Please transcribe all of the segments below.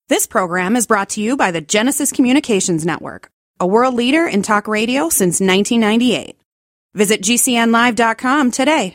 This program is brought to you by the Genesis Communications Network, a world leader in talk radio since 1998. Visit GCNlive.com today.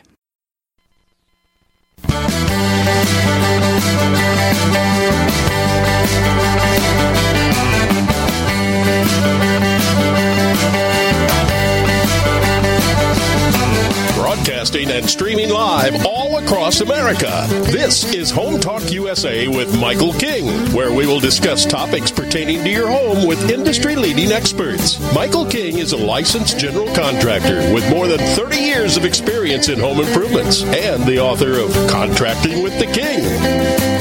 Broadcasting and streaming live all across America. This is Home Talk USA with Michael King, where we will discuss topics pertaining to your home with industry-leading experts. Michael King is a licensed general contractor with more than 30 years of experience in home improvements and the author of Contracting with the King.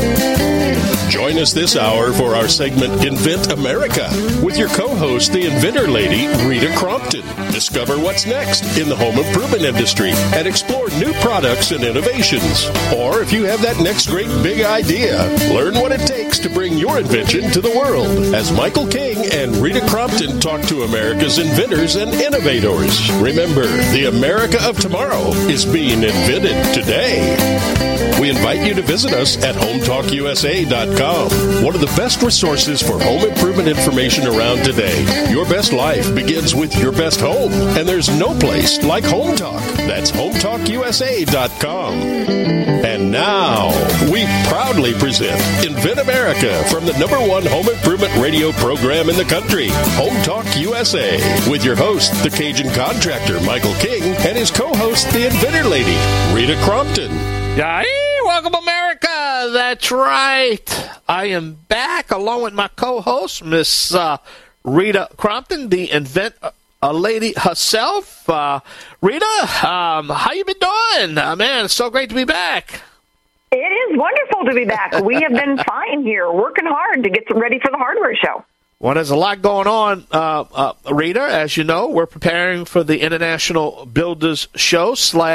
Join us this hour for our segment Invent America with your co-host, the inventor lady, Rita Crompton. Discover what's next in the home improvement industry and explore new products and innovations. Or if you have that next great big idea, learn what it takes to bring your invention to the world as Michael King and Rita Crompton talk to America's inventors and innovators. Remember, the America of tomorrow is being invented today. We invite you to visit us at HomeTalkUSA.com. One of the best resources for home improvement information around today. Your best life begins with your best home, and there's no place like Home Talk. That's HomeTalkUSA.com. And now, we proudly present Invent America from the #1 home improvement radio program in the country, Home Talk USA, with your host, the Cajun contractor, Michael King, and his co-host, the inventor lady, Rita Crompton. Yay! Welcome, America! That's right. I am back along with my co-host, Miss Rita Crompton, the invent lady herself. Rita, how you been doing? Man, it's so great to be back. It is wonderful to be back. We have been fine here, working hard to get ready for the hardware show. Well, there's a lot going on, Rita. As you know, we're preparing for the International Builders Show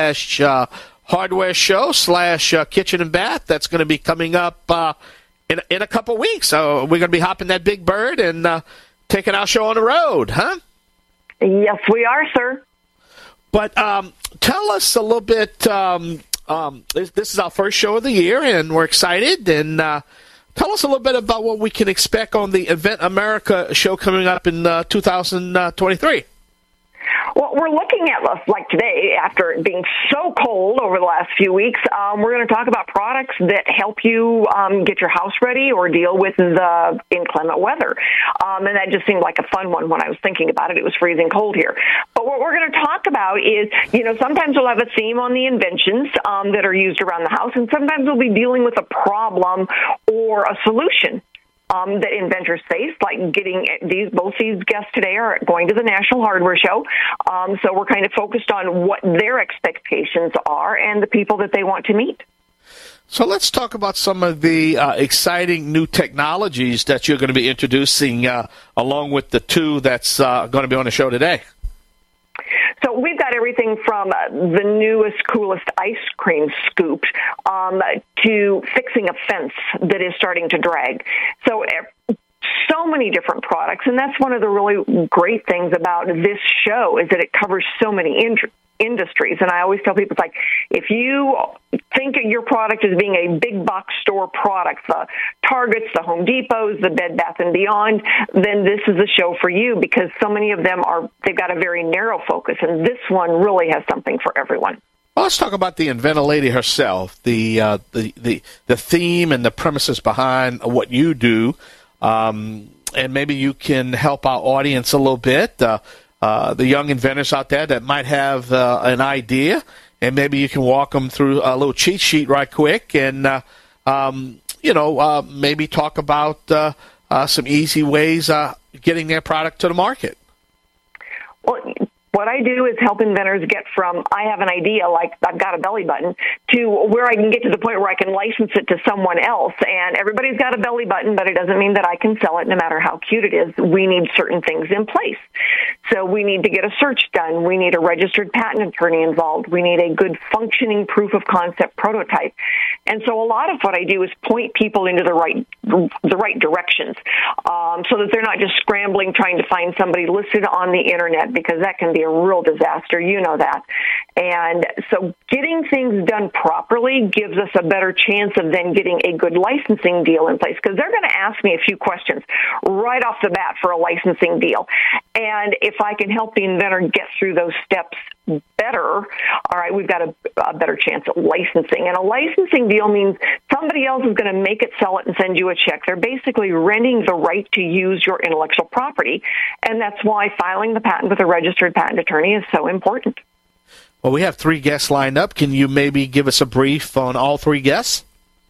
/ Hardware Show / Kitchen and Bath. That's going to be coming up in a couple weeks. So we're going to be hopping that big bird and taking our show on the road, huh? Yes, we are, sir. But tell us a little bit. This is our first show of the year, and we're excited. And tell us a little bit about what we can expect on the Invent America show coming up in 2023. Well, we're looking at, like today, after it being so cold over the last few weeks, we're going to talk about products that help you get your house ready or deal with the inclement weather. And that just seemed like a fun one when I was thinking about it. It was freezing cold here. But what we're going to talk about is, sometimes we'll have a theme on the inventions that are used around the house, and sometimes we'll be dealing with a problem or a solution that inventors face, like getting both these guests today are going to the National Hardware Show. So we're kind of focused on what their expectations are and the people that they want to meet. So let's talk about some of the exciting new technologies that you're going to be introducing along with the two that's going to be on the show today. So we've got everything from the newest, coolest ice cream scoop to fixing a fence that is starting to drag. So many different products, and that's one of the really great things about this show is that it covers so many industries. And I always tell people, it's like, if you think of your product as being a big box store product, the Targets, the Home Depots, the Bed Bath & Beyond, then this is the show for you, because so many of them they've got a very narrow focus, and this one really has something for everyone. Well, let's talk about the inventor lady herself, the theme and the premises behind what you do, and maybe you can help our audience a little bit. The young inventors out there that might have an idea, and maybe you can walk them through a little cheat sheet right quick and, maybe talk about some easy ways getting their product to the market. Well, what I do is help inventors get from, I have an idea, like I've got a belly button, to where I can get to the point where I can license it to someone else. And everybody's got a belly button, but it doesn't mean that I can sell it no matter how cute it is. We need certain things in place. So we need to get a search done. We need a registered patent attorney involved. We need a good functioning proof of concept prototype. And so a lot of what I do is point people into the right directions, so that they're not just scrambling trying to find somebody listed on the internet, because that can be a real disaster. You know that. And so getting things done properly gives us a better chance of then getting a good licensing deal in place, because they're going to ask me a few questions right off the bat for a licensing deal. And if I can help the inventor get through those steps better, all right, we've got a better chance at licensing. And a licensing deal means somebody else is going to make it, sell it, and send you a check. They're basically renting the right to use your intellectual property, and that's why filing the patent with a registered patent attorney is so important. Well, we have 3 guests lined up. Can you maybe give us a brief on all 3 guests?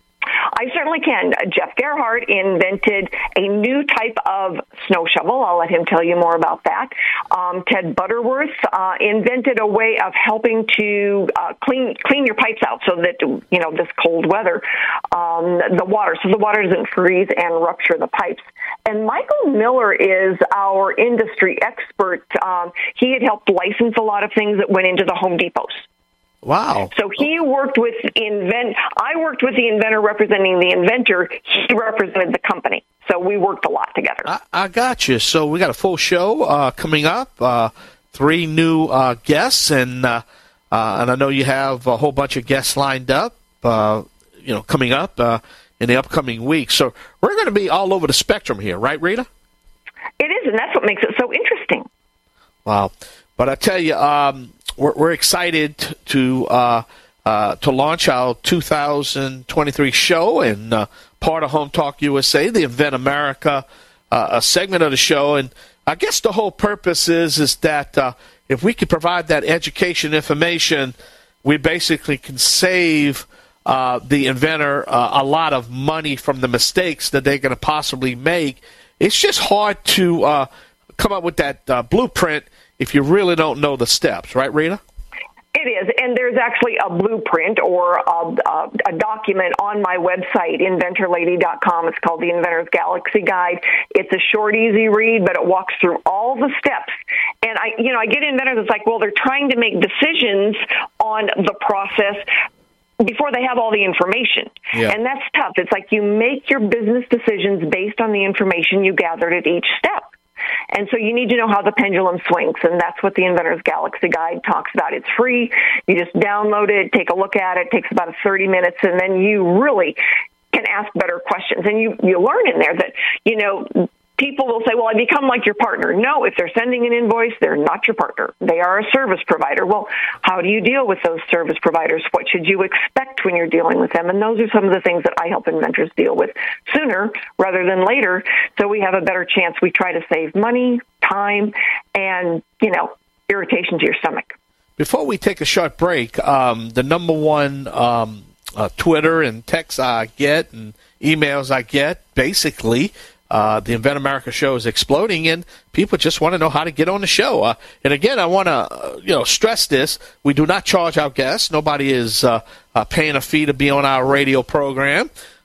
I certainly can. Jeff Gerhardt invented a new type of snow shovel. I'll let him tell you more about that. Ted Butterworth invented a way of helping to clean your pipes out so that, this cold weather, the water doesn't freeze and rupture the pipes. And Michael Miller is our industry expert. He had helped license a lot of things that went into the Home Depots. Wow. So he worked with I worked with the inventor representing the inventor. He represented the company. So we worked a lot together. I got you. So we got a full show coming up, 3 new guests, and I know you have a whole bunch of guests lined up, coming up in the upcoming weeks. So we're going to be all over the spectrum here, right, Rita? It is, and that's what makes it so interesting. Wow. But I tell you, we're excited to launch our 2023 show, and part of Home Talk USA, the Invent America a segment of the show. And I guess the whole purpose is that if we could provide that education information, we basically can save the inventor a lot of money from the mistakes that they're going to possibly make. It's just hard to come up with that blueprint if you really don't know the steps, right, Rita? It is, and there's actually a blueprint or a document on my website, inventorlady.com. It's called the Inventor's Galaxy Guide. It's a short, easy read, but it walks through all the steps. And I get inventors that's like, well, they're trying to make decisions on the process before they have all the information. Yeah. And that's tough. It's like you make your business decisions based on the information you gathered at each step. And so you need to know how the pendulum swings, and that's what the Inventor's Galaxy Guide talks about. It's free. You just download it, take a look at it. It takes about 30 minutes, and then you really can ask better questions. And you learn in there that, people will say, well, I become like your partner. No, if they're sending an invoice, they're not your partner. They are a service provider. Well, how do you deal with those service providers? What should you expect when you're dealing with them? And those are some of the things that I help inventors deal with sooner rather than later, so we have a better chance. We try to save money, time, and, irritation to your stomach. Before we take a short break, the number one Twitter and texts I get and emails I get, basically, the Invent America show is exploding, and people just want to know how to get on the show. And again, I want to stress this: we do not charge our guests. Nobody is paying a fee to be on our radio program.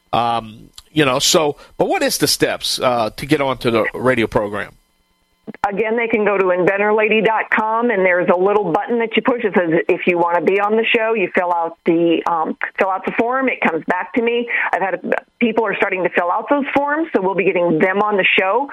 So, but what is the steps to get onto the radio program? Again, they can go to inventorlady.com, and there's a little button that you push. It says, if you want to be on the show, you fill out the form. It comes back to me. I've had people are starting to fill out those forms, so we'll be getting them on the show.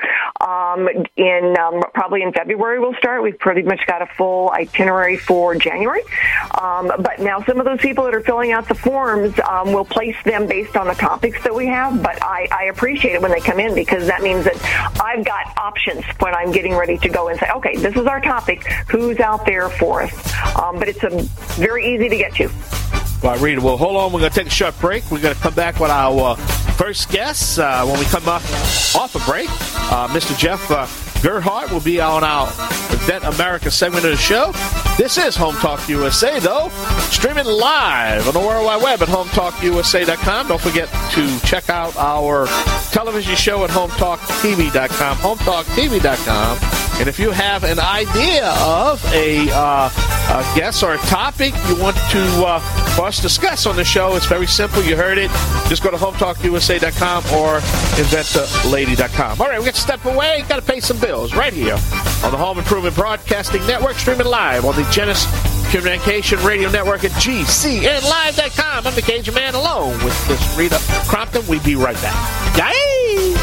Probably in February we'll start. We've pretty much got a full itinerary for January. But now some of those people that are filling out the forms, we'll place them based on the topics that we have. But I appreciate it when they come in, because that means that I've got options when I'm getting ready to go and say, okay, this is our topic. Who's out there for us? But it's very easy to get to. All right, Rita, well, hold on. We're going to take a short break. We're going to come back with our first guest when we come off a break. Mr. Jeff Gerhardt will be on our Invent America segment of the show. This is Home Talk USA, though, streaming live on the World Wide Web at HomeTalkUSA.com. Don't forget to check out our television show at HomeTalkTV.com, HomeTalkTV.com. And if you have an idea of a guest or a topic you want for us to discuss on the show, it's very simple. You heard it. Just go to HomeTalkUSA.com or InventALady.com. All right, we got to step away. Got to pay some bills right here on the Home Improvement Broadcasting Network, streaming live on the Genesis Communication Radio Network at GCNlive.com. I'm the Cajun Man alone with Miss Rita Crompton. We'll be right back. Yay!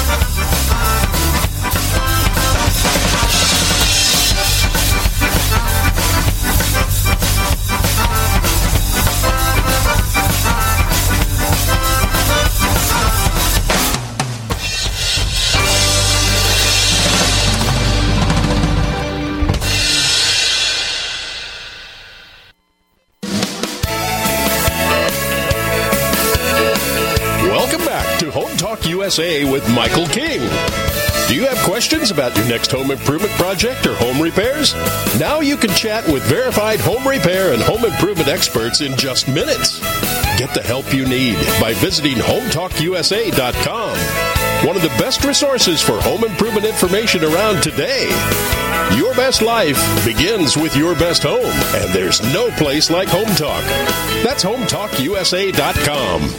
USA with Michael King. Do you have questions about your next home improvement project or home repairs? Now you can chat with verified home repair and home improvement experts in just minutes. Get the help you need by visiting HometalkUSA.com. One of the best resources for home improvement information around today. Your best life begins with your best home, and there's no place like Home Talk. That's HometalkUSA.com.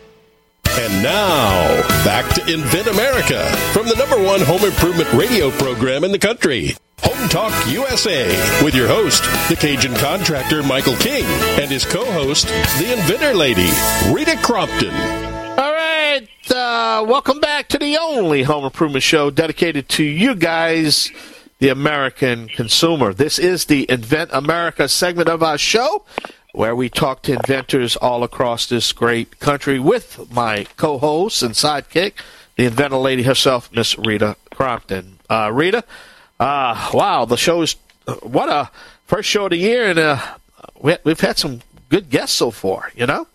And now, back to Invent America from the #1 home improvement radio program in the country. Home Talk USA with your host, the Cajun contractor Michael King, and his co-host, the Inventor Lady, Rita Crompton. All right, welcome back to the only home improvement show dedicated to you guys, the American consumer. This is the Invent America segment of our show, where we talk to inventors all across this great country with my co-host and sidekick, the Inventor Lady herself, Miss Rita Crompton. Rita, wow, the show's, what a first show of the year, and we've had some good guests so far, you know?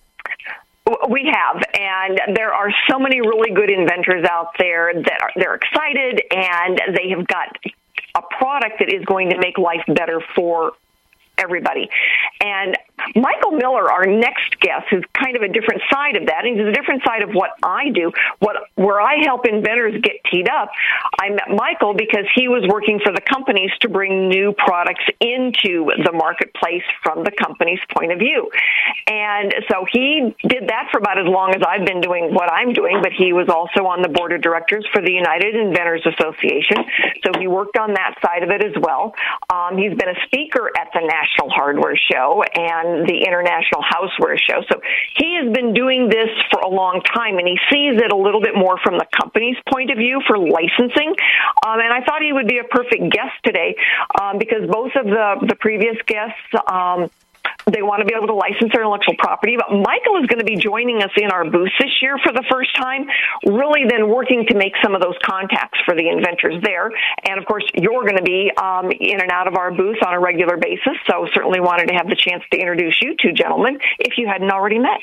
We have, and there are so many really good inventors out there that they're excited, and they have got a product that is going to make life better for everybody. And Michael Miller, our next guest, is kind of a different side of that. And he's a different side of what I do. Where I help inventors get teed up, I met Michael because he was working for the companies to bring new products into the marketplace from the company's point of view. And so he did that for about as long as I've been doing what I'm doing, but he was also on the board of directors for the United Inventors Association. So he worked on that side of it as well. He's been a speaker at the National Hardware Show and the International Houseware Show. So he has been doing this for a long time, and he sees it a little bit more from the company's point of view for licensing. And I thought he would be a perfect guest today because both of the previous guests, they want to be able to license their intellectual property. But Michael is going to be joining us in our booth this year for the first time, really then working to make some of those contacts for the inventors there. And, of course, you're going to be in and out of our booth on a regular basis, so certainly wanted to have the chance to introduce you two gentlemen if you hadn't already met.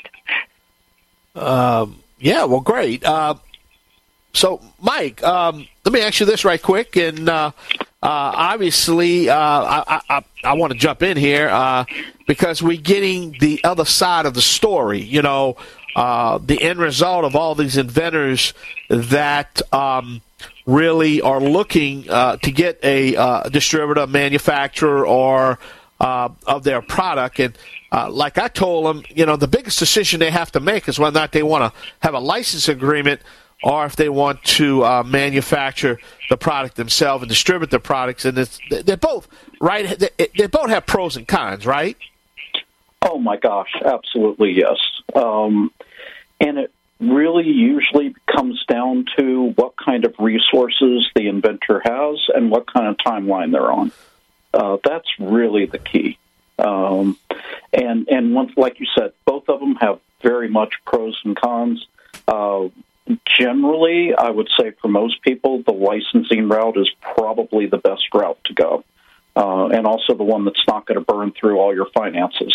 Yeah, well, great. So, Mike, let me ask you this right quick, and obviously I want to jump in here because we're getting the other side of the story, you know, the end result of all these inventors that really are looking to get a distributor, manufacturer, or of their product. And like I told them, you know, the biggest decision they have to make is whether or not they want to have a license agreement or if they want to manufacture the product themselves and distribute the products. And they're both, right? They both have pros and cons, right? Oh, my gosh, absolutely, yes. And it really usually comes down to what kind of resources the inventor has and what kind of timeline they're on. That's really the key. And once, like you said, both of them have very much pros and cons. Generally, I would say for most people, the licensing route is probably the best route to go, and also the one that's not going to burn through all your finances.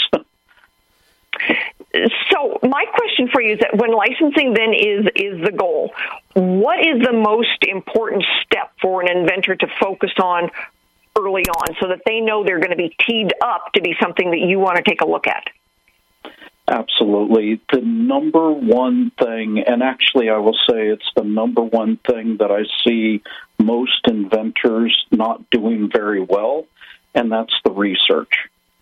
So my question for you is that when licensing then is the goal, what is the most important step for an inventor to focus on early on so that they know they're going to be teed up to be something that you want to take a look at? Absolutely. The number one thing, and actually I will say it's the number one thing that I see most inventors not doing very well, and that's the research.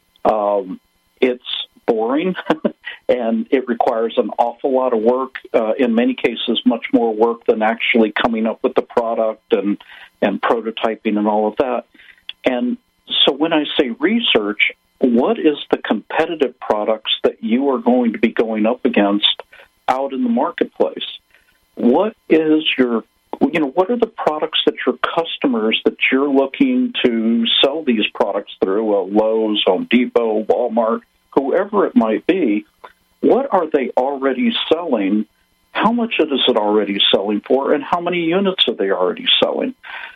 It's boring, and it requires an awful lot of work, in many cases much more work than actually coming up with the product and prototyping and all of that. And so when I say research, what is the competitive products that you are going to be going up against out in the marketplace? What is what are the products that your customers that you're looking to sell these products through, Lowe's, Home Depot, Walmart, whoever it might be, what are they already selling? How much is it already selling for, and how many units are they already selling?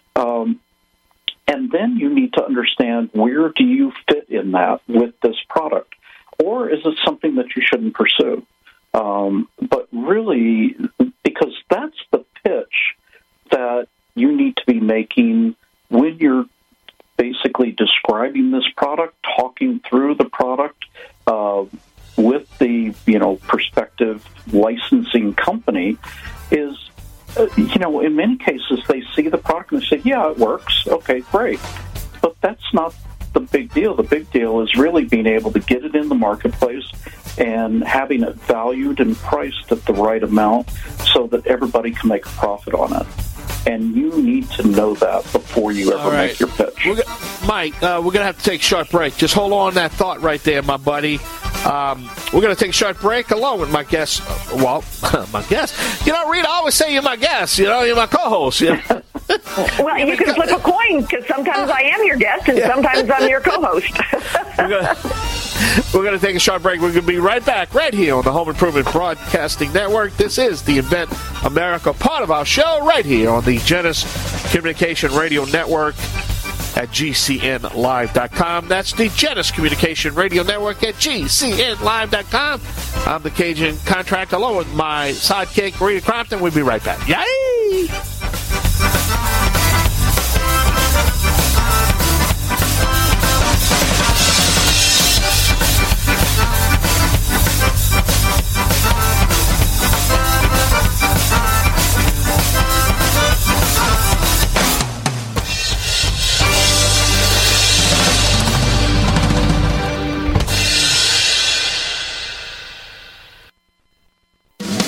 And then you need to understand, where do you fit in that with this product? Or is it something that you shouldn't pursue? But really, because that's the pitch that you need to be making when you're basically describing this product, talking through the product with the prospective licensing company, is in many cases they see the product and they say, yeah, it works, okay, great, but that's not the big deal. The big deal is really being able to get it in the marketplace and having it valued and priced at the right amount so that everybody can make a profit on it. And you need to know that before you ever make your pitch. Mike, we're going to have to take a short break. Just hold on that thought right there, my buddy. We're going to take a short break along with my guest. Well, my guest. Rita, I always say you're my guest. You're my co-host. Well, you can flip a coin, because sometimes I am your guest and sometimes I'm your co-host. We're going to take a short break. We're going to be right back right here on the Home Improvement Broadcasting Network. This is the Invent America part of our show right here on the Genesis Communication Radio Network at GCNlive.com. That's the Genesis Communication Radio Network at GCNlive.com. I'm the Cajun Contractor along with my sidekick, Rita Crompton. We'll be right back. Yay!